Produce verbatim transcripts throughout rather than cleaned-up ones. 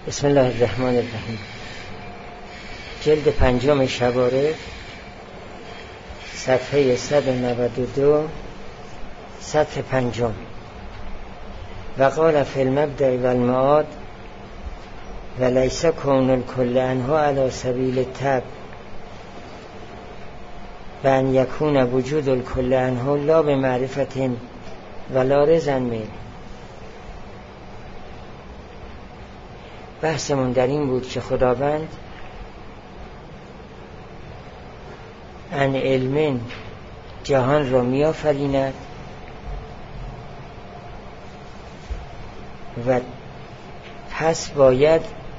بسم الله الرحمن الرحیم. جلد پنجم شوارع، صفحه صد و نود و دو، سطر پنجم. و قال فی المبدأ و المعاد و لیس کون الکل عنه علی سبیل التبع و ان یکون وجود الکل عنه لا بمعرفت ولا رضا منه. بحثمون در این بود که خداوند عن علم جهان را می آفریند و پس باید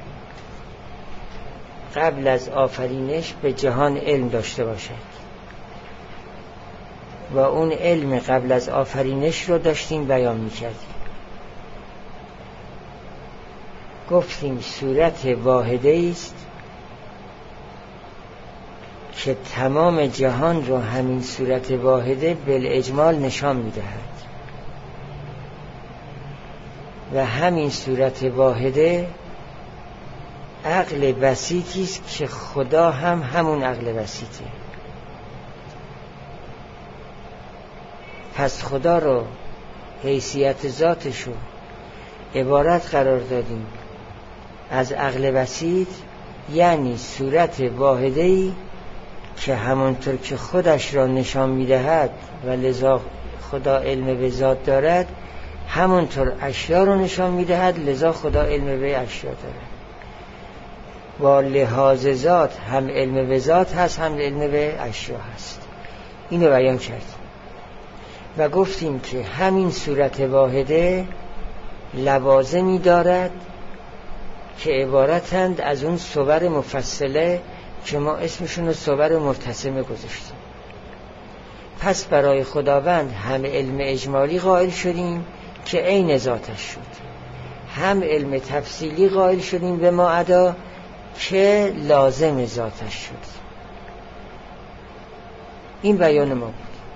قبل از آفرینش به جهان علم داشته باشد و اون علم قبل از آفرینش رو داشتیم بیان می کردیم. گفتیم صورت واحده است که تمام جهان رو همین صورت واحده بالاجمال نشان می دهد و همین صورت واحده عقل بسیطی است که خدا هم همون عقل بسیطه. پس خدا رو حیثیت ذاتشو عبارت قرار دادیم از عقل بسیط، یعنی صورت واحده‌ای که همونطور که خودش را نشان می‌دهد و لذا خدا علم به ذات دارد، همونطور اشیا رو نشان می‌دهد، لذا خدا علم به اشیا دارد. با لحاظ ذات هم علم به ذات هست، هم علم به اشیا هست. اینو بیان کردیم و گفتیم که همین صورت واحده لوازمی دارد که عبارتند از اون صور مفصله که ما اسمشون رو صور متصمه گذاشتیم. پس برای خداوند هم علم اجمالی قائل شدیم که عین ذاتش شد، هم علم تفصیلی قائل شدیم به ما عدا که لازم ذاتش شد. این بیان ما بود.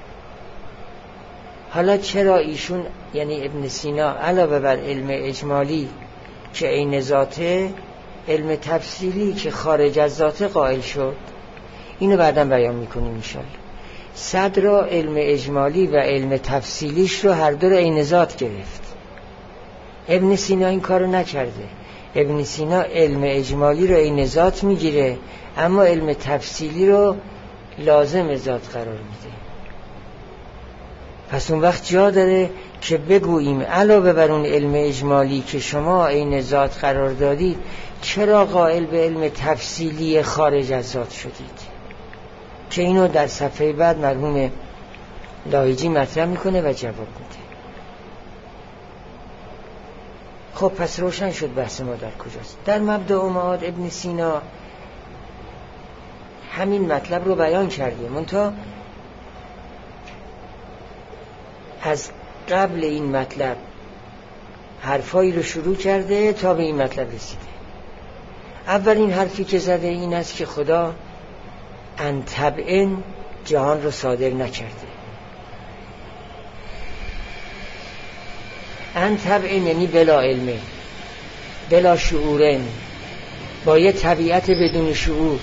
حالا چرا ایشون یعنی ابن سینا علاوه بر علم اجمالی که عین ذاته، علم تفصیلی که خارج از ذاته قائل شد؟ اینو بعداً بیان میکنیم انشالله. صدر علم اجمالی و علم تفصیلیش رو هر دو رو عین ذات گرفت. ابن سینا این کارو نکرده. ابن سینا علم اجمالی رو عین ذات میگیره، اما علم تفصیلی رو لازم ذات قرار میده. پس اون وقت جا داره که بگوییم علاوه بر اون علم اجمالی که شما عین ذات قرار دادید، چرا قائل به علم تفصیلی خارج از ذات شدید؟ که اینو در صفحه بعد مرحوم لاهیجی مطرح میکنه و جواب میده. خب پس روشن شد بحث ما در کجاست. در مبدأ و معاد ابن سینا همین مطلب رو بیان کرده، منتها از قبل این مطلب حرفایی رو شروع کرده تا به این مطلب رسیده. اولین حرفی که زده این است که خدا ان طبعاً جهان رو صادر نکرده. ان طبعاً یعنی بلا علمه، بلا شعورن، با یه طبیعت بدون شعور.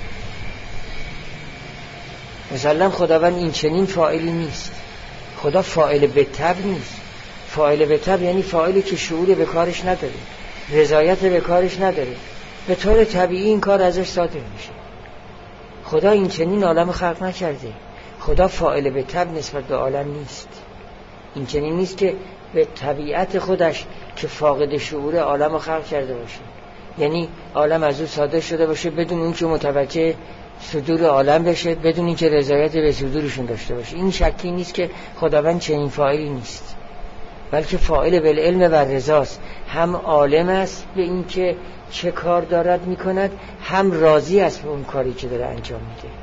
مثلا خداوند این چنین فاعلی نیست. خدا فاعل به طبع نیست. فاعل به طبع یعنی فاعلی که شعور به کارش نداره، رضایت به کارش نداره، به طور طبیعی این کار ازش صادر میشه. خدا این چنین عالم خلق نکرده. خدا فاعل به طبع نسبت به عالم نیست. این چنین نیست که به طبیعت خودش که فاقد شعور عالم خلق کرده باشه، یعنی عالم از او صادر شده باشه بدون اون که متوجه صدور عالم بشه، بدون این که رضایت به صدورشون داشته باشه. این شکی نیست که خداوند چنین فاعلی نیست، بلکه فاعل بالعلم و رضاست. هم عالم است به این که چه کار دارد میکند، هم راضی است به اون کاری که داره انجام میده.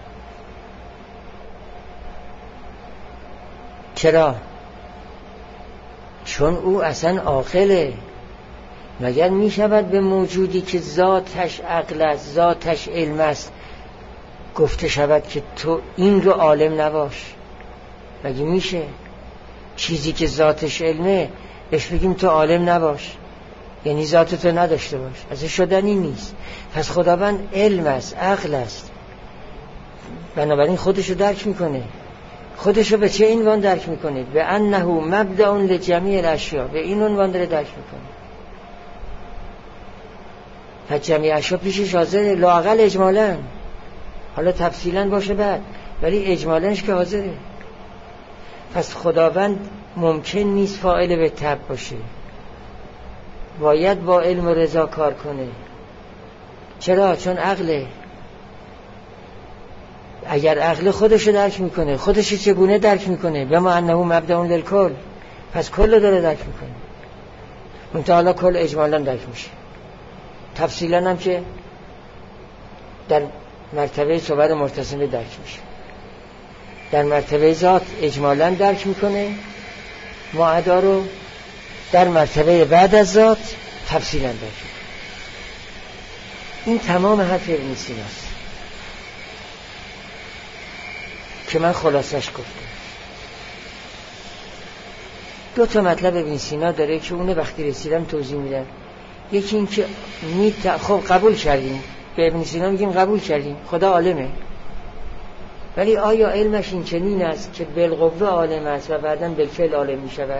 چرا؟ چون او اصلا عاقله. مگر میشود به موجودی که ذاتش عقل است، ذاتش علم است، گفته شود که تو این رو عالم نباش؟ مگه میشه؟ چیزی که ذاتش علمه بهش بگیم تو عالم نباش؟ یعنی ذاتتو نداشته باش، ازش شدنی نیست. پس خداوند علم است، عقل است، بنابراین خودشو درک میکنه. خودشو به چه عنوان درک میکنه؟ به انه مبدأ لجمیع الاشیاء، به این عنوان داره درک میکنه. پس جمیع اشیاء پیشش حاضره، لااقل اجمالاً، حالا تفصیلاً باشه بعد، ولی اجمالنش که حاضره. پس خداوند ممکن نیست فاعل به تبع باشه، باید با علم و رضا کار کنه. چرا؟ چون عقله. اگر عقل خودشو درک میکنه، خودشو چگونه درک میکنه؟ به ما انه مبدأ للکل، پس کل داره درک میکنه. منتها حالا کل اجمالا درک میشه، تفصیلا هم که در مرتبه صور مرتسمه درک میشه. در مرتبه ذات اجمالا درک میکنه معدا رو، در مرتبه بعد از ذات تفصیلا درک میکنه. این تمام حرف ابن سیناست که من خلاصش گفتم. دو تا مطلب ابن سینا داره که اونه وقتی رسیدم توضیح میدم. یکی این که می ت... خب قبول کردیم، به ابن سینا میگیم قبول کردیم خدا عالمه، ولی آیا علمش این چنین است که بالقوه عالم است و بعداً بالفعل عالم میشود؟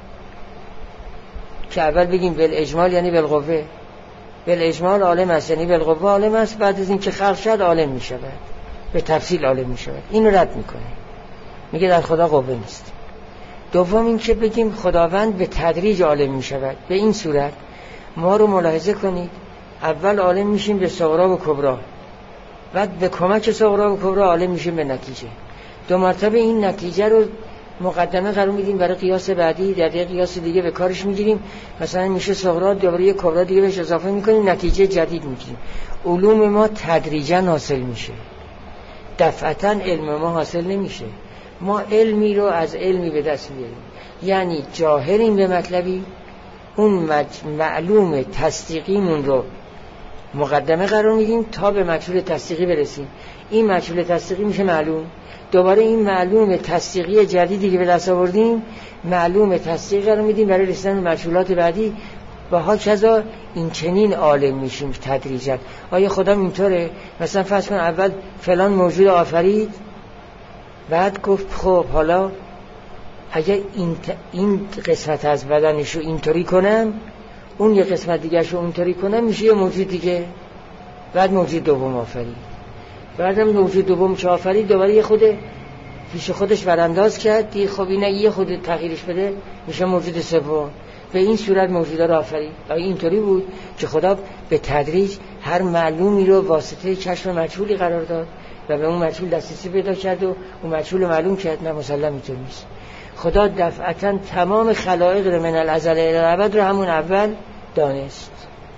که اول بگیم بالاجمال یعنی بالقوه، بالاجمال عالم است یعنی بالقوه عالم است، بعد از این که خلق شد عالم میشود، به تفصیل عالم میشود. اینو رد میکنه، میگه در خدا قوه نیست. دوم این که بگیم خداوند به تدریج عالم میشود. به این صورت ما رو ملاحظه کنید، اول عالم میشیم به صغرا و کبرا، بعد به کمک صغرا و کبرا عالم میشیم به نتیجه. دو مرتبه این نتیجه رو مقدمه قرار میدیم برای قیاس بعدی، در یک قیاس دیگه به کارش میگیریم، مثلا میشه صغرا، دوباره یک کبرا دیگه بهش اضافه میکنیم، نتیجه جدید میگیریم. علوم ما تدریجا حاصل میشه، دفعتا علم ما حاصل نمیشه. ما علمی رو از علمی به دست میاریم، یعنی جاهریم به مطلبی، اون معلوم تصدیقیمون رو مقدمه قرار میدیم تا به مجهول تصدیقی برسیم. این مجهول تصدیقی میشه معلوم، دوباره این معلوم تصدیقی جدیدی که به دست آوردیم معلوم تصدیقی قرار میدیم برای رسیدن به مجهولات بعدی و ها کذا. این چنین عالم میشیم تدریجا. آیا خدا اینطوره؟ مثلا فرض کن اول فلان موجود آفرید، بعد گفت خب حالا اگر این, ت... این قسمت از بدنشو اینطوری کنم، اون یه قسمت دیگه شو اونطوری کنم، میشه یه موجود دیگه. بعد موجود دوم آفرید، بعدم موجود دوم که آفرید دوباره یه خود پیش خودش برانداز کرد دیگه، خب اینه یه خود تغییرش بده میشه موجود سوم. به این صورت موجودا رو آفرید. آیا اینطوری بود که خدا به تدریج هر معلومی رو واسطه کشف مجهولی قرار داد و به اون مجهول دسترسی پیدا کرد و اون مجهول رو معلوم کرد؟ نه، مسلم اینطور نیست. خدا دفعتا تمام خلائق رو من الازل الی الابد رو همون اول دانست.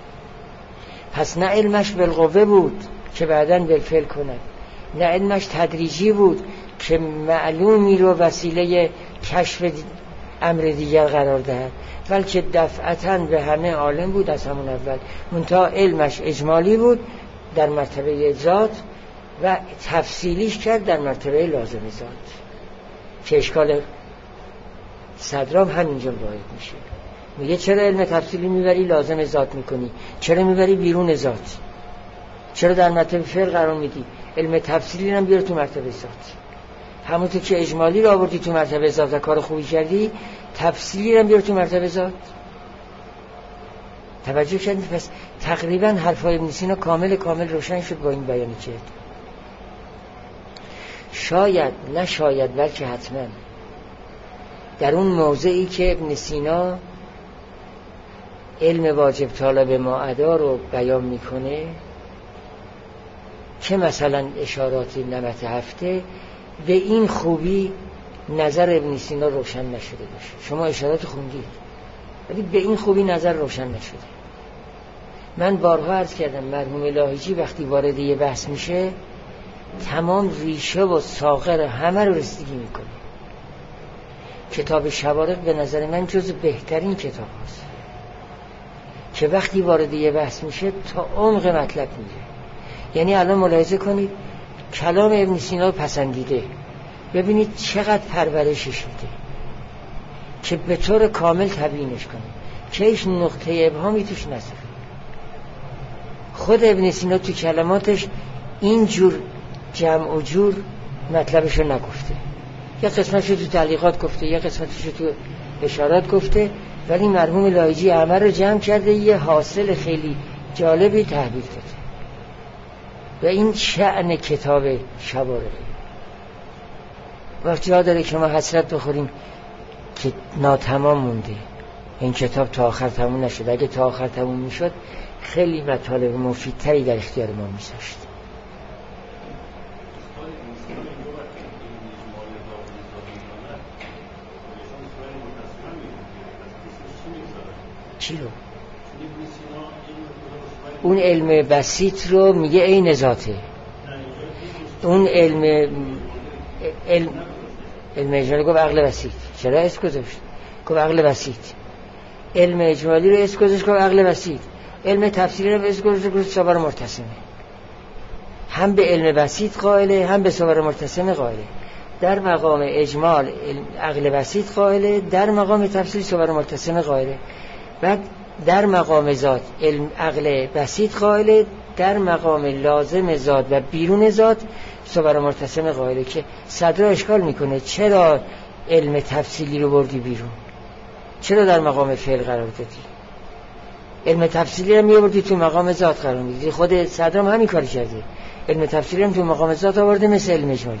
پس نه علمش بالقوه بود که بعداً بالفعل کند، نه علمش تدریجی بود که معلومی رو وسیله کشف امر دیگر قرار دهد، بلکه دفعتاً به همه عالم بود از همون اول. منتها علمش اجمالی بود در مرتبه ذات و تفصیلیش کرد در مرتبه لازم ذات، که اشکال صدرام همینجا باید میشه. میگه چرا علم تفصیلی میبری لازم ذات میکنی؟ چرا میبری بیرون ذات؟ چرا در مرتبه فعل قرار میدی؟ علم تفصیلی هم بیار تو مرتبه ذات. همونطور که اجمالی رو آوردی تو مرتبه ذات و کار خوبی کردی، تفصیلی هم بیار تو مرتبه ذات. توجه کردید؟ پس تقریبا حرفای ابن سینا کامل کامل روشن شد با این بیانی که شاید نه شاید بلکه حتما در اون موضعی که ابن سینا علم واجب طالب ماعدا رو بیان میکنه، که مثلا اشارات نمت هفته، به این خوبی نظر ابن سینا روشن نشده باشه. شما اشارات خوندید ولی به این خوبی نظر روشن نشده. من بارها عرض کردم مرحوم لاهیجی وقتی وارد یه بحث میشه تمام ریشه و ساغر همه رو رسیدگی میکنه. کتاب شوارق به نظر من جز بهترین کتاب هست که وقتی وارد یه بحث میشه تا عمق مطلب میره. یعنی الان ملاحظه کنید کلام ابن سینا رو پسندیده، ببینید چقدر پرورشش میده که به طور کامل تبیینش کنه. که هیچ نقطه ابهامی توش نذاره. خود ابن سینا تو کلماتش اینجور جمع و جور مطلبشو نگفته، یه قسمتشو تو تعلیقات گفته، یه قسمتشو تو اشارات گفته، ولی مرحوم لایجی همه رو جمع کرده یه حاصل خیلی جالبی تحویل داده و این شأن کتاب شوارقه. وقتی ها داره که ما حسرت بخوریم که ناتمام مونده، این کتاب تا آخر تموم نشد. اگه تا آخر تموم میشد خیلی مطالب مفیدتری در اختیار ما میذاشت. چی رو؟ اون علم بسیط رو میگه عین ذاته. اون علم علم علم اجمالی گفت عقل بسیط. چرا اسم گذاشت؟ گفت عقل بسیط. علم اجمالی رو اسم گذاشت گفت عقل بسیط. علم تفسیری رو اسم گذاشت گفت صبر مرتسمه. هم به علم بسیط قائله، هم به صبر مرتسمه قائله. در مقام اجمال عقل بسیط قائله، در مقام تفسیر صبر مرتسمه قائله. بعد در مقام ذات علم عقل بسیط قائله، در مقام لازم ذات و بیرون ذات صبر مرتسم قائله. که صدر اشکال میکنه چرا علم تفصیلی رو بردی بیرون، چرا در مقام فعل قرار دادی؟ علم تفصیلی رو میبردی تو مقام ذات قرار میدی. خود صدرم همین کار کرده، علم تفصیلی رو تو مقام ذات آورده مثل علم اجمالی.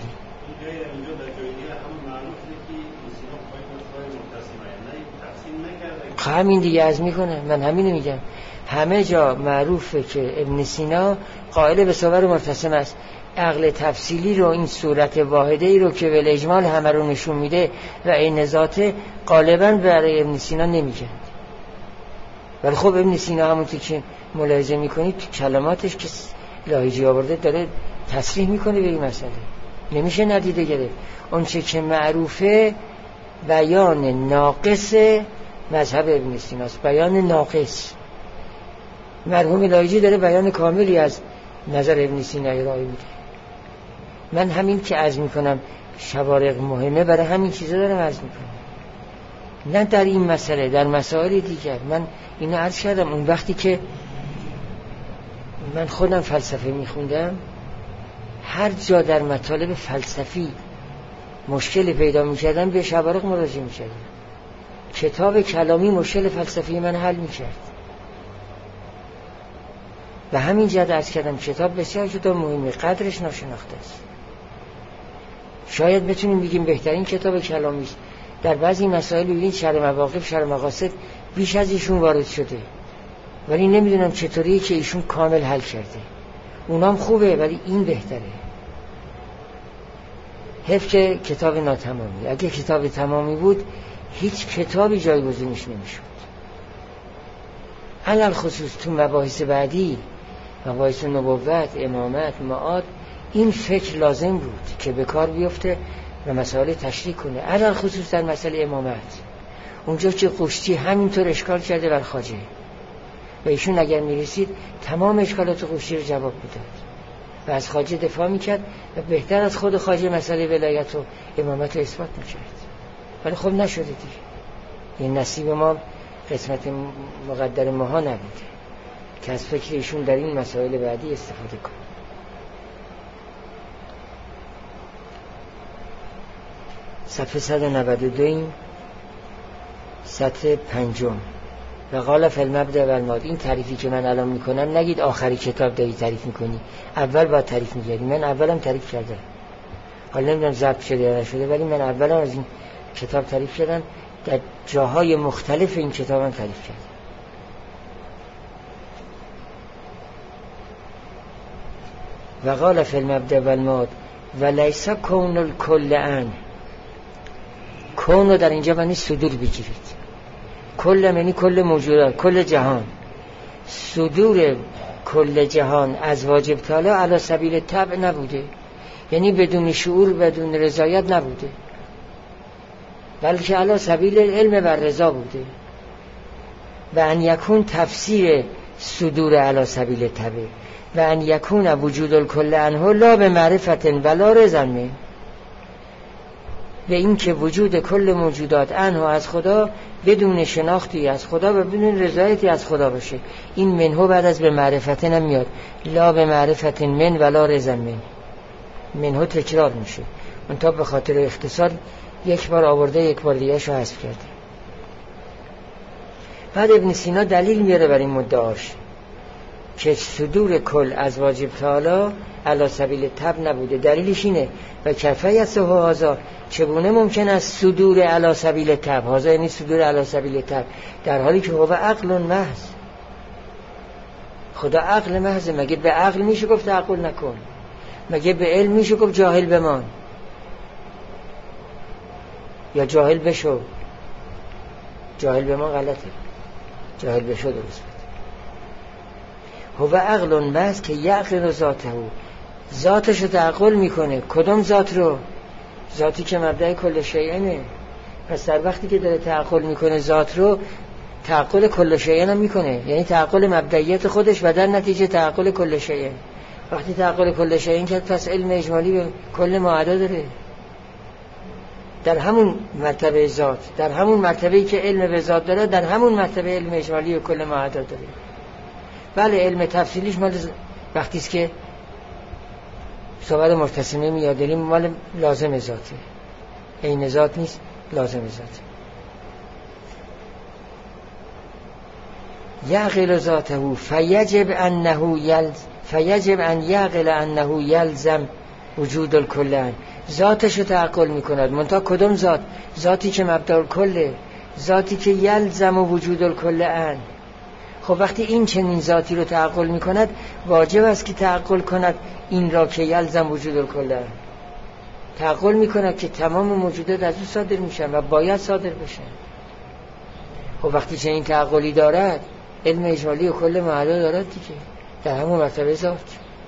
همین دیگه از میکنه. من همینو میگم، همه جا معروفه که ابن سینا قائل به صبر مرتسم است. عقل تفصیلی رو، این صورت واحده ای رو که به اجمال همه رو نشون میده و این ذات غالبا برای ابن سینا نمیگه. ولی خب ابن سینا همونطور که ملاحظه میکنید تو کلماتش که لاهیجی آورده داره تصریح میکنه به این مسئله، نمیشه ندیده گرفت. اون چه که معروفه بیان ناقص مذهب ابن سینا است، بیان ناقص. مرحوم لاهیجی داره بیان کاملی از نظر ابن سینا ارائه میده. من همین که عرض میکنم شوارق مهمه، برای همین چیزا دارم عرض میکنم، نه در این مسئله، در مسائل دیگر. من اینو عرض کردم اون وقتی که من خودم فلسفه میخوندم، هر جا در مطالب فلسفی مشکل پیدا میکردم به شوارق مراجعه میکردم. کتاب کلامی مشکل فلسفی من حل میکرد و همین جد عرض کردم کتاب بسیار کتاب مهمه، قدرش ناشناخته است. شاید بتونیم بگیم بهترین کتاب کلامی است. در بعضی مسائل ببینید شرح مواقف، شرح مقاصد بیش از ایشون وارد شده، ولی نمیدونم چطوریه که ایشون کامل حل کرده. اونام خوبه ولی این بهتره. حیف که کتاب ناتمامی. اگه کتاب تمامی بود هیچ کتابی جایگزینش نمیشد. علل خصوص تو مباحث بعدی، مباحث نبوت، امامت، معاد، این فکر لازم بود که به کار بیفته و مسائل تشریح کنه. علل خصوص در مسئله امامت، اونجا که قشتی همینطور اشکال کرده بر خواجه و ایشون اگر میرسید تمام اشکالات قشتی رو جواب میداد و از خواجه دفاع میکرد و بهتر از خود خواجه مسئله ولایت و امامت رو اثبات میکرد. ولی خب نشده دیگه. این نصیب ما، قسمت مقدر ماها نبوده که از فکر ایشون در این مسائل بعدی استفاده کنه. صفحه صد و نود و دو، سطر پنجم. و قال فی المبدأ و المعاد. این تعریفی که من الان میکنم نگید آخری کتاب داری تعریف میکنی، اول باید تعریف میکردی. من اولم تعریف کردم، حالا نمیدونم ضبط شده یا نشده، ولی من اولم از این کتاب تعریف کردم، در جاهای مختلف این کتاب هم تعریف کردم. و قال فی المبدأ و المعاد و لیس کون الکل ان. کون رو در اینجا معنی صدور بگیرید. کل معنی کل موجودات، کل جهان. صدور کل جهان از واجب تعالی علی سبیل طبع نبوده، یعنی بدون شعور، بدون رضایت نبوده، بلکه علی سبیل علم و رضا بوده. و ان یکون تفسیر صدور علی سبیل طبع و ان یکون وجود الکل عنه لا به معرفت ولا رضا. به این که وجود کل موجودات عنه از خدا بدون شناختی از خدا و بدون رضایتی از خدا باشه. این منهو بعد از به معرفت نمیاد، لا به معرفت من ولا رضا من. منهو تکرار میشه، منتها به خاطر اختصار یک بار آورده یک بار دیگه شو حذف کرده. بعد ابن سینا دلیل میاره بر این مدعاش که صدور کل از واجب تعالی علی سبیل تب نبوده. دلیلش اینه و کفی از هازا، چگونه ممکن است صدور علی سبیل تب، هازا یعنی صدور علی سبیل تب، در حالی که هو عقل محض، خدا عقل محض. مگه به عقل میشه گفت عقل نکن؟ مگه به علم میشه گفت جاهل بمان یا جاهل بشو؟ جاهل بمان غلطه، جاهل بشو درست. هو عقل محض که یعقل ذاته، ذاتش رو تعقل میکنه. کدوم ذات رو؟ ذاتی که مبدأ کل شیئنه. پس در وقتی که داره تعقل میکنه ذات رو، تعقل کل شیئن هم میکنه، یعنی تعقل مبدئیت خودش و در نتیجه تعقل کل شیئن. وقتی تعقل کل شیئن کرد پس علم اجمالی به کل معدا داره. در همون مرتبه ذات، در همون مرتبه‌ای که علم به ذات داره، در همون مرتبه علم اجمالی به کل معدا داره. بله علم تفصیلیش مال وقتی است که صحبت مرتسمه میاد، داریم مال لازم ذاته، عین ذات نیست، لازم ذاته. یعقل ذاته فیجب انه یلز فیجب ان یعقل انه یلزم وجود الکل. ذاتش رو تعقل میکند، منتها کدوم ذات؟ ذاتی که مبدأ الکله، ذاتی که یلزم وجود الکل ان. خب وقتی این چنین ذاتی رو تعقل میکند، واجب است که تعقل کند این را که یلزم وجود الکل ان. تعقل میکند که تمام موجودات از او صادر میشن و باید صادر بشن. خب وقتی چنین تعقلی دارد، علم اجمالی و کل معدا دارد دیگه، در همون مرتبه ذات.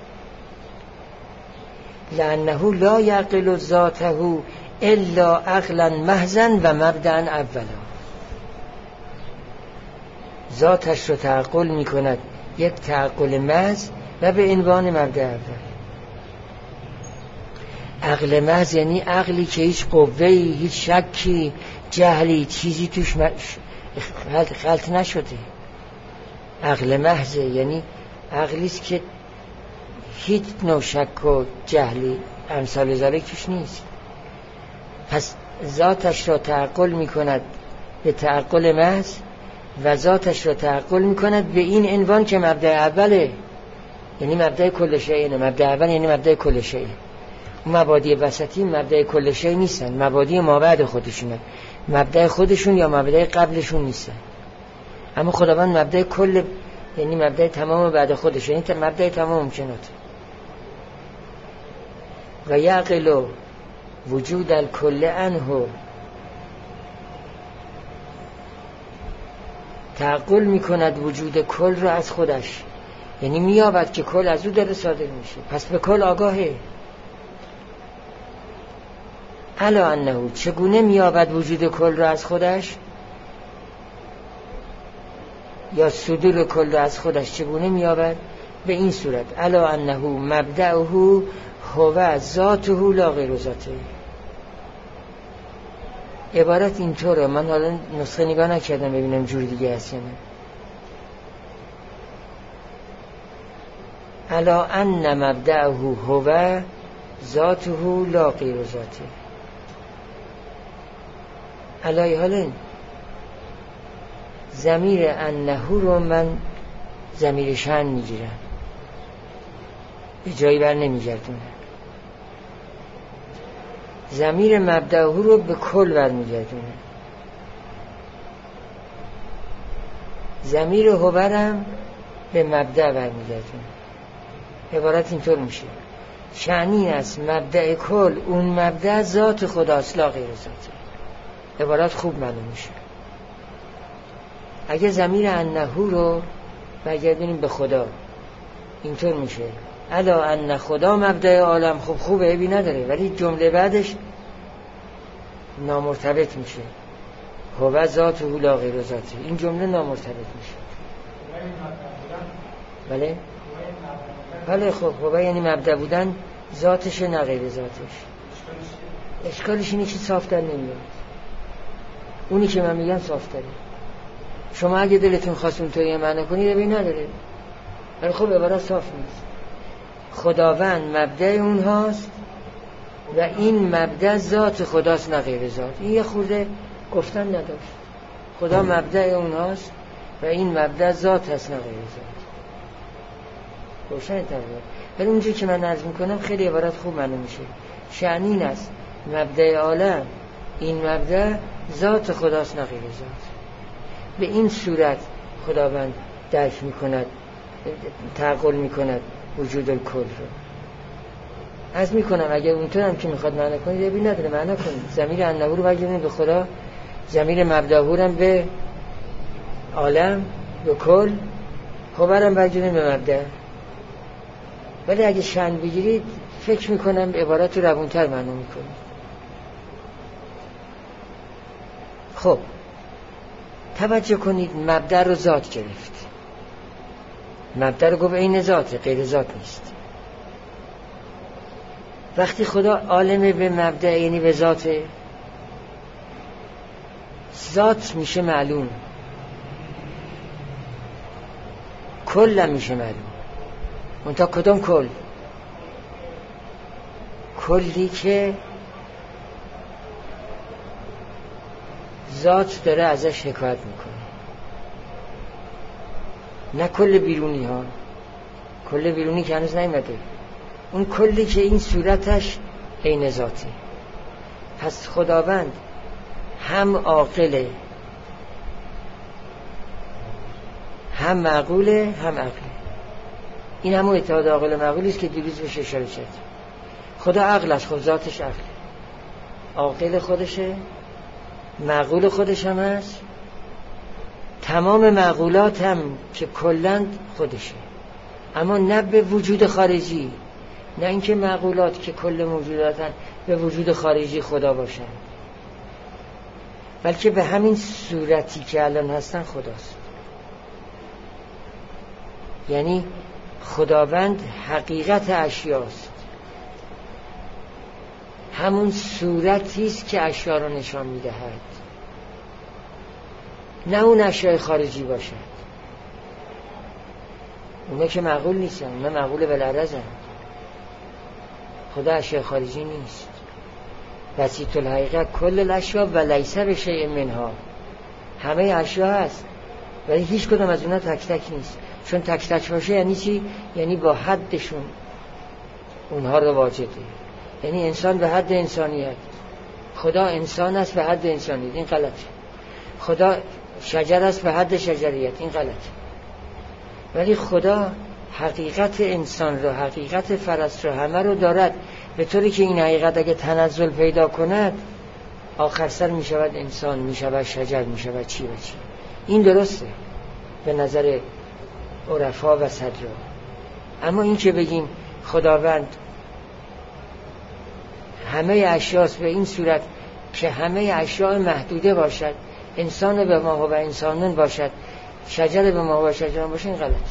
لانه لا یعقل ذاته الا عقلا محضا و مبدأ اولا. ذاتش رو تعقل می کند یک تعقل محض و به عنوان مبدأ اول. عقل محض یعنی عقلی که هیچ قوه‌ای، هیچ شکی، جهلی، چیزی توش خلط نشده. عقل محض یعنی عقلیست که هیچ نوع شک و جهلی امثال ذالک توش نیست. پس ذاتش را تعقل می کند به تعقل محض و ذاتش را تعقل می کند به این عنوان که مبدأ اوله، یعنی مبدأ کل شیء. مبدأ اول یعنی مبدأ کل شیء. مبادی وسطی مبدأ کل شیء نیستن، مبادی مابعد خودشونن، مبدأ خودشون یا مبدأ قبلشون نیستن. اما خداوند مبدأ کل یعنی مبدأ تمام بعد خودش، یعنی مبدأ تمام ممکنات. و یعقل وجود الکل عنه، تعقل میکند وجود کل را از خودش، یعنی میابد که کل از او داره صادر میشه، پس به کل آگاهه. الا انه، چگونه میابد وجود کل را از خودش یا صدور کل را از خودش چگونه میابد؟ به این صورت: الا انه مبدأه هو ذاته لا غیر ذاته. عبارت اینطوره، من حالا نسخه نگاه نکردم ببینم جور دیگه هست یا نه. الا ان مبدأه هو ذاته لا غیر ذاته. الای حالا ضمیر انه رو من ضمیر شأن میگیرم، به جایی بر نمیگردونم. ضمیر مبدأه رو به کل بر میگردونم. ضمیر هوبرم به مبدأ بر میگردونم. عبارت اینطور میشه: شأنی است مبدأ کل، اون مبدأ ذات خداست لا غیر ذاته. عبارت خوب معلوم میشه. اگه ضمیر انه رو برگردونیم به خدا، اینطور میشه: الا ان خدا مبدأ عالم. خب خوبه، عیبی نداره، ولی جمله بعدش نامرتبط میشه. هو ذاته لا غیر ذاته. این جمله نامرتبط میشه. بله بله خب هو یعنی مبدأ بودن ذاتش نه غیر ذاتش. اشکالش اینه که صاف در نمیاد. اونی که من میگم صاف داره. شما اگه دلتون خواست اونطوری معنی کنید ببین نداره، ولی خب عبارت صاف نیست. خداوند مبدأ اونهاست و این مبدأ ذات خداست نه غیر ذات. این یه خورده گفتن نداشت. خدا مبدأ اونهاست و این مبدأ ذات هست نه غیر ذات. روشن تره. ولی اونجوری که من نظم میکنم خیلی عبارت خوب معنی میشه. شأن این است مبدأ عالم این مبدأ ذات خداست نه غیر ذات. به این صورت خداوند درک میکند، تعقل میکند وجود الکل رو. از میکنم اگه اونطور هم که میخواد معنی کنید یه بی نداره معنی کنید. ضمیر انه رو بگیرید به خدا، ضمیر مبدأ هم به عالم به کل، خبرم بگیرید به مبدأ. ولی اگه شأن بگیرید فکر میکنم عبارت رو روونتر معنی میکنید. خب توجه کنید، مبدأ رو ذات گرفت. مبدأ رو گفت عین ذاته، غیر ذات نیست. وقتی خدا عالم به مبدأ یعنی به ذاته، ذات میشه معلوم، کل هم میشه معلوم. منتها کدام کل؟ کلی که ذات داره ازش حکایت میکنه، نه کل بیرونی ها. کل بیرونی که هنوز نیمده، اون کلی که این صورتش عین ذاته. پس خداوند هم عاقله، هم معقوله، هم عقله. این همون اتحاد عاقل و معقولی است که دیروز بهش اشاره شد. خدا عقل است، خب ذاتش عقله، عاقل خودشه، معقول خودش هم هست، تمام معقولات هم که کلند خودشه، اما نه به وجود خارجی، نه اینکه معقولات که کل موجوداتن به وجود خارجی خدا باشن، بلکه به همین صورتی که الان هستن خداست. یعنی خداوند حقیقت اشیاست، همون صورتی است که اشیا را نشان می‌دهد، نه اون اشیاء خارجی باشد. اونا که معقول نیستن، اونا معقول بالعرضن. خدا اشیاء خارجی نیست. وسیط الحقیقه کل الاشیاء و لیس بشیء منها. همه اشیا هست ولی هیچ کدوم از اونا تک تک نیست. چون تک تک باشه یعنی چی؟ یعنی با حدشون اونها رو واجده. یعنی انسان به حد انسانیت، خدا انسان است به حد انسانیت، این غلطه. خدا شجر است به حد شجریت، این غلطه. ولی خدا حقیقت انسان رو، حقیقت فرس رو، همه رو دارد، به طوری که این حقیقت اگه تنزل پیدا کند آخر سر می شود انسان، می شود شجر، می شود چی و چی. این درسته به نظر عرفا و صدرا. اما این که بگیم خداوند همه اشیاست به این صورت که همه اشیاء محدوده باشد، انسان به ما و انسانون باشد، شجر به ما و شجران باشد، این غلط.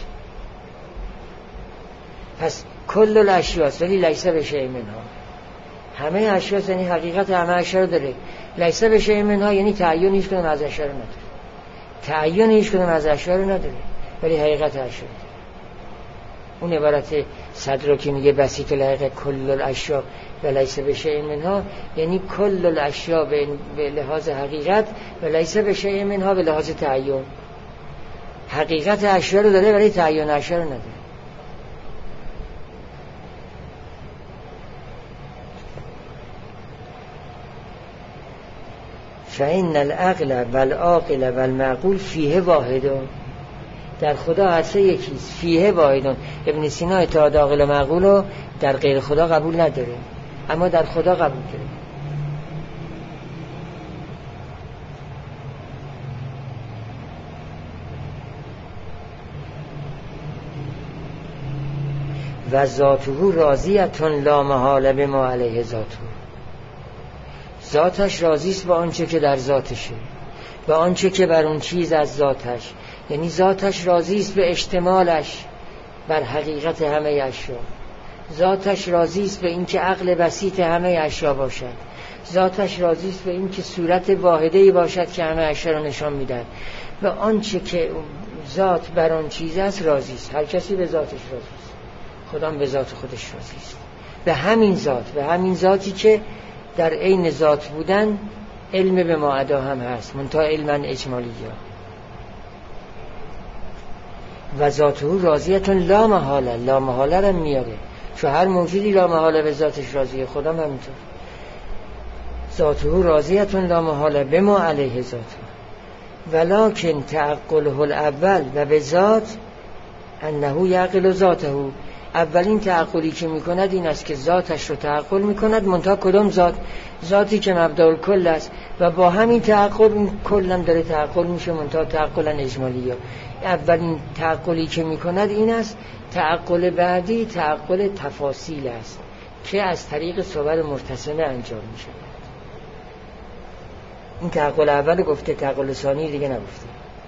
پس کل الاشیاست ولی لیس بشیء منها. همه اشیاست یعنی حقیقت همه اشیا رو داره. لیس بشیء منها یعنی تعیین هیچ کدوم از اشیا رو نداره، تعیین هیچ کدوم از اشیا رو نداره ولی حقیقت اشیا. اون عبارت صدر که میگه بسیط الحقیقه کل الاشیا و لیس بشیء منها، یعنی کل الاشیا به لحاظ حقیقت و لیس بشیء منها به لحاظ تعیین. حقیقت اشیا رو داره ولی تعیین اشیا رو نداره. فإن العقل والعاقل والمعقول فیه واحدون. در خدا هر سه یکیست، فیه واحدون. ابن سینا اتحاد عاقل و معقول رو در غیر خدا قبول نداره اما در خدا قبول داره. و ذاته راضیتون لا محاله بما علیه ذاته. ذاتش راضیست با آنچه که در ذاتشه، با آنچه که بر اون چیز از ذاتش، یعنی ذاتش راضیست به اشتمالش بر حقیقت همه اشیا. ذاتش راضیست به اینکه عقل بسیط همه اشیا باشد. ذاتش راضی است به این که صورت واحده‌ای باشد که همه اشیا را نشان میدهد و آنچه که ذات بر آن چیز است راضی است. هر کسی به ذاتش راضی است، خدا به ذات خودش راضی است، به همین ذات، به همین ذاتی که در عین ذات بودن علم به ما ادا هم هست، منتها علما اجمالیه. و ذاته راضیتون لا محاله، لا محاله را میاره، چون هر موجودی لا محاله به ذاتش راضیه، خدا هم همینطور. ذاته راضیتون لا محاله به ما علیه ذاته، ولکن تعقله الاول و به ذات انه یعقل ذاته. اولین تعقلی که میکند این است که ذاتش رو تعقل میکند، منتها کدام ذات؟ ذاتی که مبدأ الکل است و با همین تعقل این کلم داره تعقل میشه، منتها تعقلا اجمالیه. اولین تعقلی که میکند این است. تعقل بعدی تعقل تفاصیل است که از طریق صور مرتسمه انجام میشه. این تعقل اول گفته، تعقل ثانی دیگه نگفته.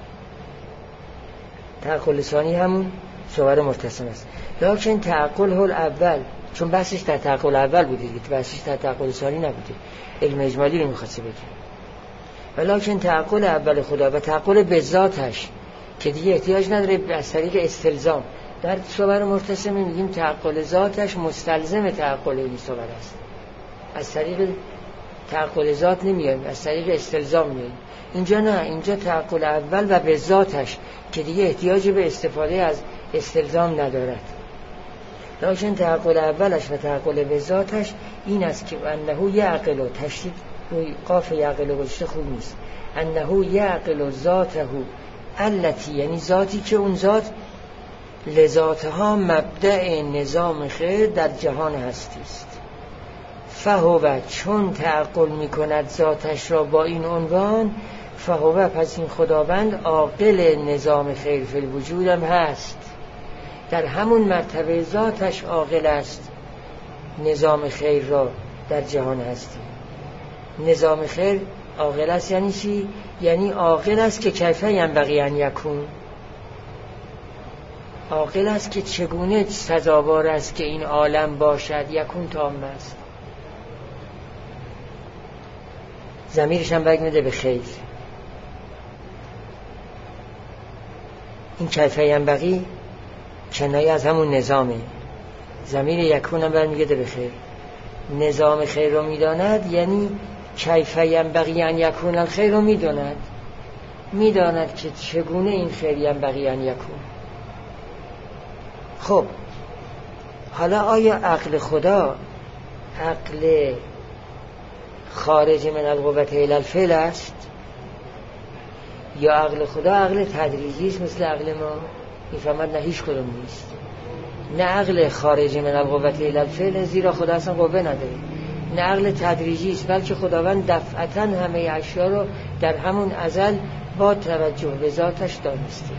تعقل ثانی همون صور مرتسمه است. لیکن تعقل هل اول، چون بحثش در تعقل اول بوده دیگه، بحثش در تعقل ثانی نبوده، علم اجمالی رو میخواسته بگه. ولیکن تعقل اول خدا و تعقل به ذاتش که دیگه احتیاج نداره از طریق استلزام. در صور مرتسمه میگیم تعقل ذاتش مستلزم تعقل این صور است، از طریق تعقل ذات نمیایم، از طریق استلزام میایم. اینجا نه، اینجا تعقل اول و به ذاتش که دیگه احتیاج به استفاده از استلزام ندارد. لیکن تعقل اولش و تعقل به ذاتش این است که انه یعقل، و تشدید روی قاف یعقل گذاشته خوب نیست، انه یعقل ذاته التی، یعنی ذاتی که اون ذات لذاتها مبدأ نظام خیر در جهان هستی است. فهو، چون تعقل میکند ذاتش را با این عنوان، فهو، پس این خداوند عاقل نظام خیر فی الوجود هم هست، در همون مرتبه ذاتش عاقل است نظام خیر را در جهان هستی. نظام خیر عاقل است یعنی چی؟ یعنی عاقل است که کیفه ینبغی ان یکون، عاقل است که چگونه سزاوار است که این عالم باشد، یکون تام است. ضمیرش هم برمیگرده به خیر. این کیفه ینبغی کنایه از همون نظامه، ضمیر یکون هم برمیگرده به خیر. نظام خیر رو میداند یعنی کیفه ینبغی ان یکون الخیر رو میداند، میداند که چگونه این خیر ینبغی ان یکون. خب حالا آیا عقل خدا عقل خارج من القوة الی الفعل است یا عقل خدا عقل تدریجی است مثل عقل ما؟ میفهمد نه، هیچ کدوم نیست. نه عقل خارج من القوة الی الفعل، زیرا خدا اصلا قوه نداره. نه عقل تدریجی است، بلکه خداوند دفعتا همه اشیا رو در همون ازل با توجه به ذاتش دانسته.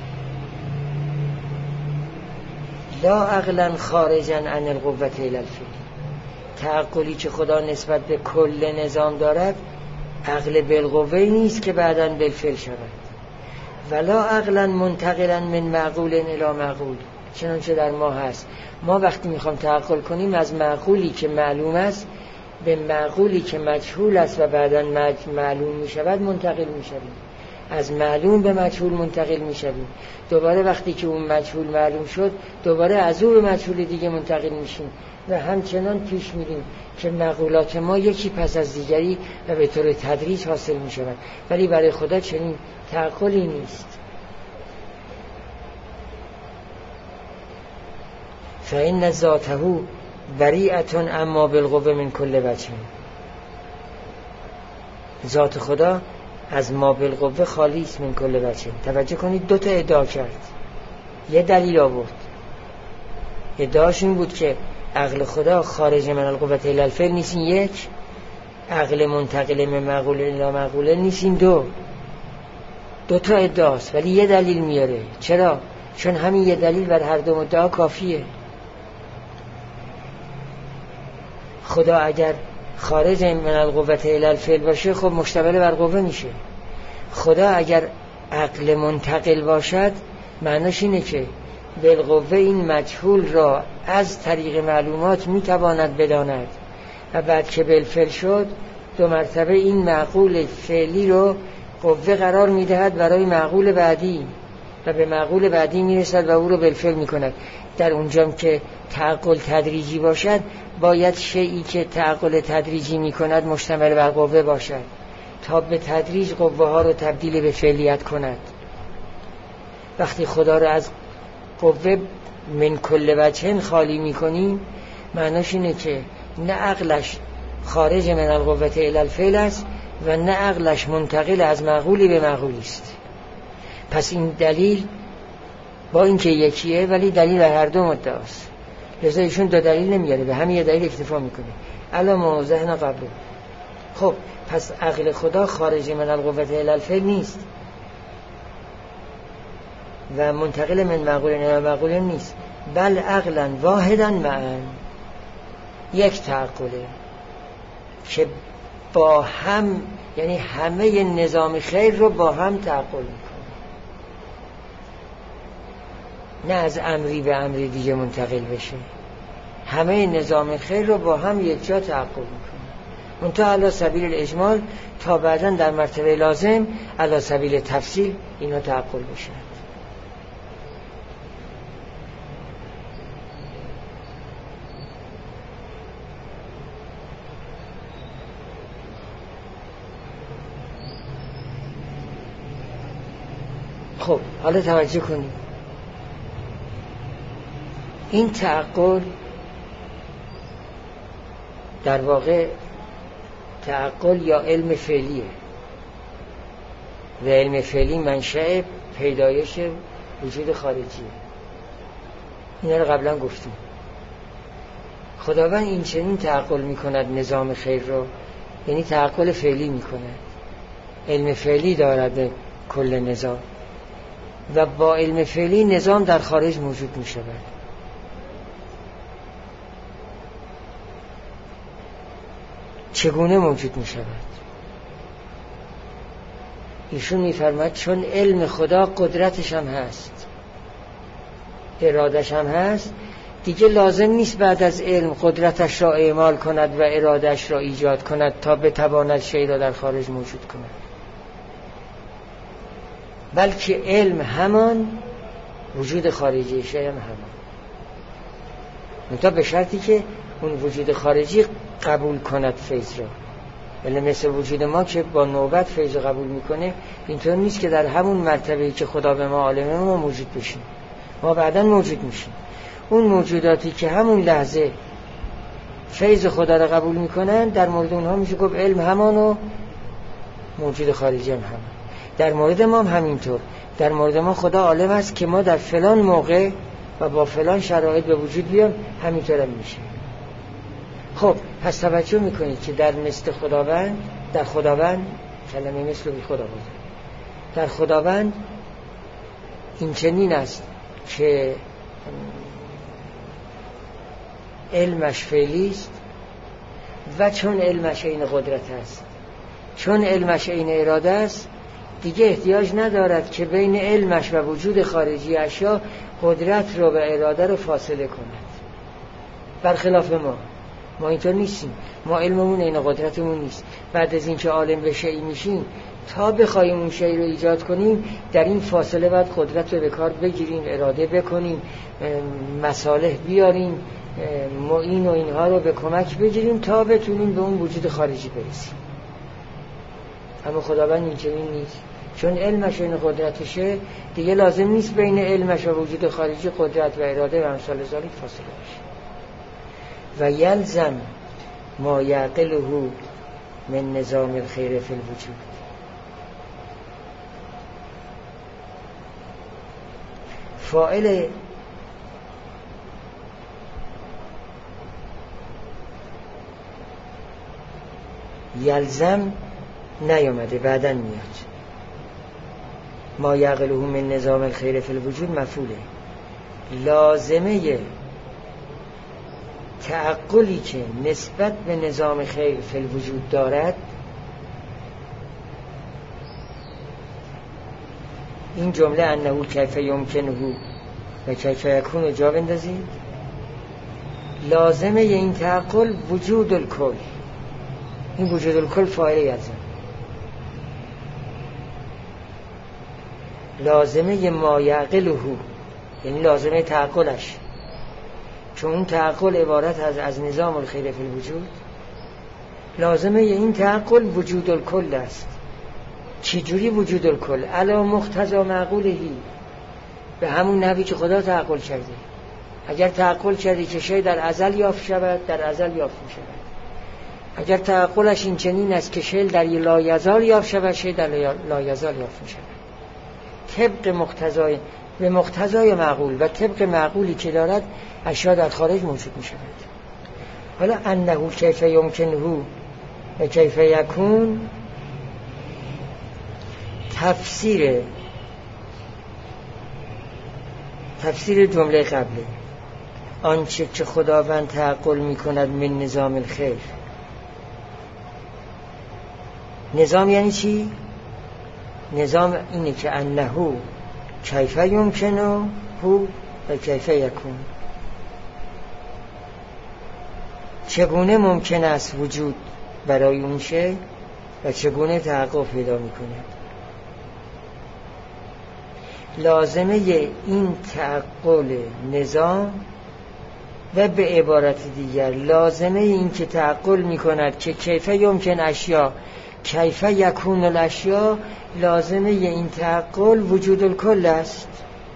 لا عقلا خارجا عن القوة الی الفعل، تعقلی که خدا نسبت به کل نظام دارد عقل بالقوه نیست که بعداً بالفعل شود. ولا عقلا منتقلا من معقول الی معقول، چنانچه در ما هست. ما وقتی میخوام تعقل کنیم از معقولی که معلوم است به معقولی که مجهول است و بعداً معلوم میشود منتقل میشویم. از معلوم به مجهول منتقل میشویم. دوباره وقتی که اون مجهول معلوم شد دوباره از اون به مجهول دیگه منتقل میشیم و همچنان پیش میریم که معقولات ما یکی پس از دیگری و به طور تدریج حاصل میشود. ولی برای خدا چنین تعقلی نیست. فإن ذاته بریئة اما بالقوة من کل وجه، ذات خدا از ما بالقوه خالی است من کل وجه. توجه کنید، دو تا ادعا کرد، یه دلیل آورد. ادعاش این بود که عقل خدا خارج من القوة الی الفعل نیست، یک. عقل منتقل من معقول الی معقول نیست، دو. دو تا ادعاست ولی یه دلیل میاره. چرا؟ چون همین یه دلیل بر هر دو ادعا کافیه. خدا اگر خارج من القوة الی الفعل باشه خب مشتمل بر قوه میشه. خدا اگر عقل منتقل باشد معناش اینه که بالقوه این مجهول را از طریق معلومات میتواند بداند و بعد که بالفعل شد دو مرتبه این معقول فعلی رو قوه قرار میدهد برای معقول بعدی و به معقول بعدی میرسد و او رو بالفعل میکند. در اونجام که تعقل تدریجی باشد باید شیئی که تعقل تدریجی میکند مشتمل بر قوه باشد تا به تدریج قوه ها رو تبدیل به فعلیت کند. وقتی خدا رو از قوه من کل وجهن خالی میکنیم معناش اینه که نه عقلش خارج من القوة الی الفعل است و نه عقلش منتقل از معقولی به معقولی است. پس این دلیل با اینکه یکیه ولی دلیل هر دو مدعاست، لذا ایشون دو دلیل نمیاره، به همین یه دلیل اکتفا میکنه. الا ما ذهن قبله. خب پس عقل خدا خارج من القوة الی الفعل نیست و منتقل من معقول الی معقول نیست، بل عقلا واحدا معا، یک تعقله که با هم، یعنی همه نظام خیر رو با هم تعقل میکنه، نه از امری به امری دیگه منتقل بشه، همه نظام خیر رو با هم یک جا تعقل میکنه. منتها علی سبیل الاجمال تا بعداً در مرتبه لازم علی سبیل تفصیل اینا تعقل بشه. خب حالا توجه کنید، این تعقل در واقع تعقل یا علم فعلیه و علم فعلی منشأ پیدایش وجود خارجیه. اینا رو قبلا گفتیم. خداوند این چنین تعقل میکند نظام خیر رو، یعنی تعقل فعلی میکند، علم فعلی دارد کل نظام و با علم فعلی نظام در خارج موجود می شود. چگونه موجود می شود؟ ایشون می فرماید چون علم خدا قدرتش هم هست، ارادش هم هست، دیگه لازم نیست بعد از علم قدرتش را اعمال کند و ارادش را ایجاد کند تا بتواند شیء را در خارج موجود کند، بلکه علم همان وجود خارجی شیء هم همان، منتها به شرطی که اون وجود خارجی قبول کند فیض را. ولی مثل وجود ما که با نوبت فیض قبول میکنه، اینطور نیست که در همون مرتبه‌ای که خدا به ما عالمه ما موجود بشیم، ما بعداً موجود میشیم. اون موجوداتی که همون لحظه فیض خدا را قبول میکنن، در مورد اونها میشه گفت علم همان و موجود خارجی هم همان. در مورد ما هم همینطور، در مورد ما خدا عالم است که ما در فلان موقع و با فلان شرایط به وجود بیام، همینطور هم میشه. خب پس توجه میکنید که در مثل خداوند، در خداوند کلمه مثل بی خدا بود، در خداوند این چنین است که علمش فعلی است و چون علمش این قدرت است، چون علمش این اراده است، دیگه احتیاج ندارد که بین علمش و وجود خارجی اشیا قدرت رو و اراده رو فاصله کند. برخلاف ما، ما اینطور نیستیم، ما علممون این قدرتمون نیست. بعد از اینکه عالم به شیء میشیم، تا بخوایم اون شیء رو ایجاد کنیم، در این فاصله باید قدرت رو به کار بگیریم، اراده بکنیم، مصالح بیاریم، معین و اینها رو به کمک بگیریم تا بتونیم به اون وجود خارجی برسیم. اما خداوند این چنین نیست، چون علمش این قدرتشه، دیگه لازم نیست بین علمش و وجود خارجی قدرت و اراده و امثال ذالک فاصله باشه. و یلزم ما یعقله من نظام الخیر فی الوجود. فاعل یلزم نیامده، بعداً میاد. ما یعقله من نظام الخیر فی الوجود مفعوله. لازمه تعقلی که نسبت به نظام خیر فی الوجود دارد، این جمله انه کیف یمکنه و کیف یکون رو جا بندازید. لازمه این تعقل وجود الکل، این وجود الکل فاعل یلزم. لازمه ما یعقله، یعنی لازمه تعقلش، چون این تعقل عبارت از از نظام الخیر فی الوجود، لازمه این تعقل وجود الکل است. چی جوری وجود الکل؟ علا مقتضا معقولهی، به همون نحوی که خدا تعقل کرده. اگر تعقل کردی که شی در ازل یافت شود، در ازل یافت می شود. اگر تعقلش این چنین است که شی در لایزال یافت شود، شی در لایزال یافت می شود. طبق مقتضای به مقتضای معقول و طبق معقولی که دارد اشیا در خارج موجود می شود. حالا انه کیف یمکنه و کیف یکون، تفسیر تفسیر جمله قبله، آنچه که خداوند تعقل می کند من نظام الخیر. نظام یعنی چی؟ نظام اینه که انه کیف یمکنه و کیف یکون، چگونه ممکن است وجود برای اون شی و چگونه تحقق پیدا می کند. لازمه این تعقل نظام و به عبارت دیگر لازمه این که تعقل می کند که کیف یمکن اشیا کیف یکون الاشیا، لازمه این تعقل وجود الکل است.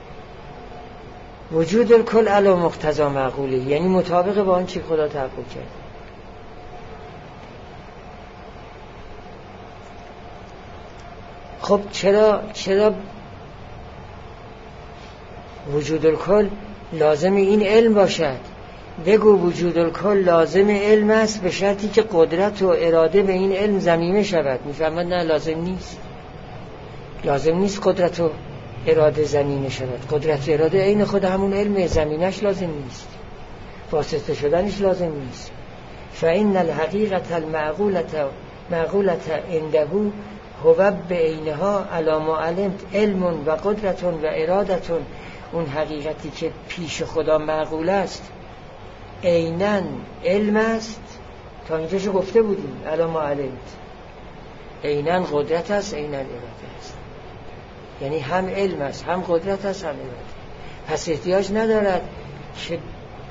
وجود الکل علی مقتضا معقوله، یعنی مطابق با آن چی خدا تعقل کرد. خب چرا چرا وجود الکل لازم این علم باشد؟ بگو وجود الکل لازم علم است به شرطی که قدرت و اراده به این علم ضمیمه شود. میفهمد؟ نه، لازم نیست. لازم نیست قدرت و اراده ضمیمه شود. قدرت و اراده عین خود همون علم، ضمیمش لازم نیست، واسطه شدنش لازم نیست. فإن الحقیقة المعقولة معقولة عنده هو بعینها علی ما علمت علم و قدرت و اراده. اون حقیقتی که پیش خدا معقول است عیناً علم است. تا اینجاشو گفته بودیم علی ما علمت، عیناً قدرت است، عیناً اراده است. یعنی هم علم است، هم قدرت است، هم اراده. پس احتیاج ندارد که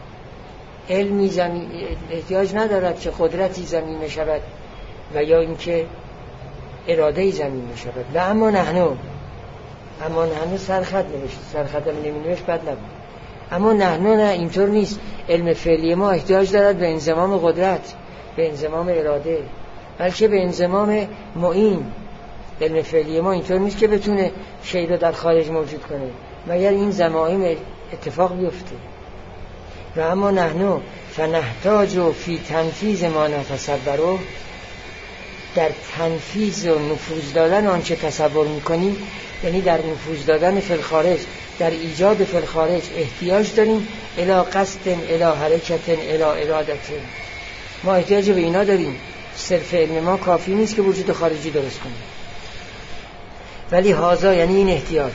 علمی زمین احتیاج ندارد که قدرتی ضمیمه شود و یا اینکه اراده‌ای ضمیمه شود. و اما نحنو اما نحنو سرخط نوشت، سرخط هم نمی نوشت بد نبود. اما نحنو نه، اینطور نیست. علم فعلی ما احتیاج دارد به انضمام قدرت، به انضمام اراده، بلکه به انضمام معین. علم فعلی ما اینطور نیست که بتونه شی رو در خارج موجود کنه مگر این ضمائم اتفاق بیفته. و اما نحنو فنحتاج فی تنفیذ ما نتصوره، در تنفیذ و نفوذ دادن آنچه تصور میکنیم، یعنی در نفوذ دادن فی الخارج، در ایجاد فی الخارج احتیاج داریم الی قصد الی حرکت الی اراده. ما احتیاج به اینا داریم. صرف علم ما کافی نیست که وجود خارجی درست کنیم. ولی هازا یعنی این احتیاج،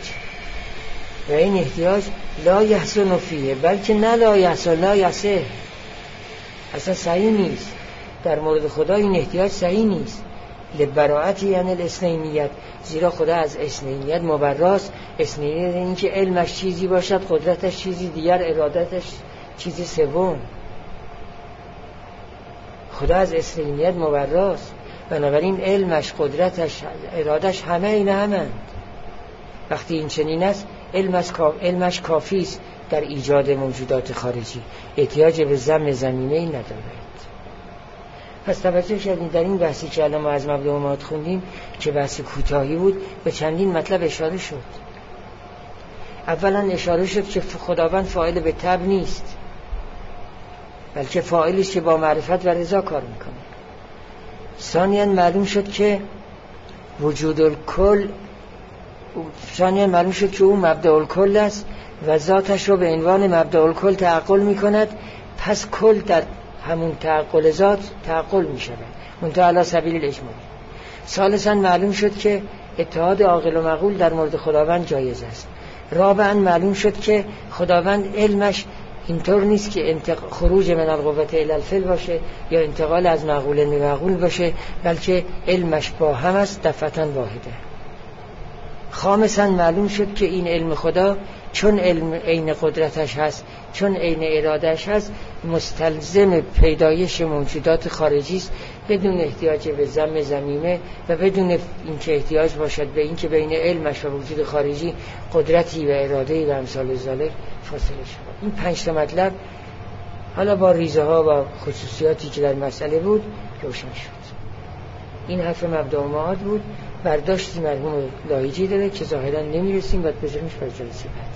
و این احتیاج لا یحسن فیه، بلکه نه لا یحسن، لا یحسه، اصلا صحیح نیست. در مورد خدا این احتیاج صحیح نیست. لبراعتی یعنی الاثنینیت، زیرا خدا از اثنینیت مبراست. اثنینیت این که علمش چیزی باشد، قدرتش چیزی دیگر، ارادتش چیزی سوم. خدا از اثنینیت مبراست، بنابراین علمش، قدرتش، ارادش همه این همند. وقتی این چنین است علمش, علمش کافی است در ایجاد موجودات خارجی، احتیاج به ضم ضمیمه ای ندارد. پس توجه کردیم در این بحثی که الان ما از مبدأ مات خوندیم که بحث کوتاهی بود، به چندین مطلب اشاره شد. اولا اشاره شد که خداوند فاعل به تبع نیست، بلکه فاعلی که با معرفت و رضا کار میکنه. ثانیاً معلوم شد که وجود الکل ثانیاً معلوم شد که او مبدأ الکل است و ذاتش رو به عنوان مبدأ الکل تعقل میکند. پس کل در همون تعقل ذات تعقل می شود، منتها علی سبیل الاجمال. ثالثاً معلوم شد که اتحاد عاقل و معقول در مورد خداوند جایز است. رابعاً معلوم شد که خداوند علمش اینطور نیست که انتق... خروج من القوت الی الفعل باشه یا انتقال از معقول به معقول باشه، بلکه علمش با هم است دفعتاً واحده. خامساً معلوم شد که این علم خدا چون علم عین قدرتش هست، چون عین ارادهش هست، مستلزم پیدایش موجودات خارجی است بدون احتیاج به ضم ضمیمه و بدون اینکه احتیاج باشد به اینکه بین علمش و وجود خارجی قدرتی و اراده‌ای و امثال ذالک فاصله شود. این پنج تا مطلب حالا با ریزه ها و خصوصیاتی که در مسئله بود روشن شد. این حرف مبدا و معاد بود. برداشتی مرحوم لاهیجی داره که ظاهرا نمیرسیم، باید بذاریمش برای جلسه بعد.